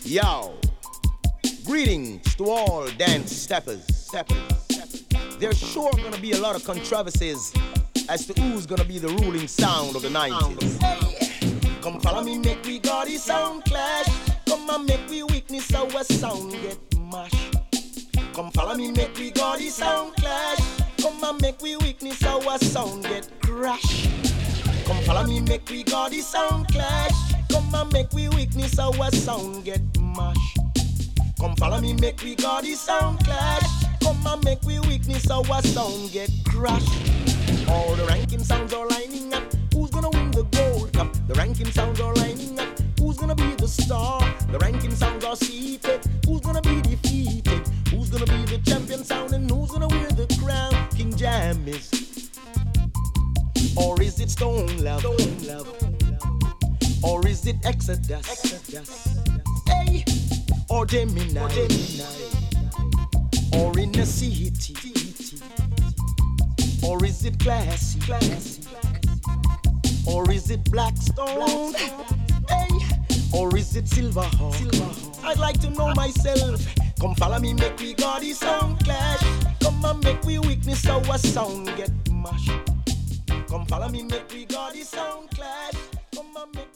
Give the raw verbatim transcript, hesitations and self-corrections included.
Yo, greetings to all dance steppers. steppers. There's sure gonna be a lot of controversies as to who's gonna be the ruling sound of the nineties. Hey, come follow me, make we got the sound clash. Come and make we witness our sound get mashed. Come follow me, make we got the sound clash. Come and make we witness our sound get crash. Come follow me, make we got the sound clash. Come and make we witness our sound get mash. Come follow me, make we got the sound clash. Come and make we witness our sound get crash. All the ranking sounds are lining up. Who's gonna win the gold cup? The ranking sounds are lining up. Who's gonna be the star? The ranking sounds are seated. Who's gonna be defeated? Who's gonna be the champion sound and who's gonna wear the crown? King Jam is, or is it Stone Love? Stone Love. Or is it Exodus? Exodus. Hey, or Gemini? Or Gemini. Or in the city? Or is it classy? Classy. Or is it Blackstone? Hey, or is it Silverhawk? I'd like to know myself. Come follow me, make we got the sound clash. Come and make we witness our sound get mashed. Come follow me, make we got the sound clash. Come and make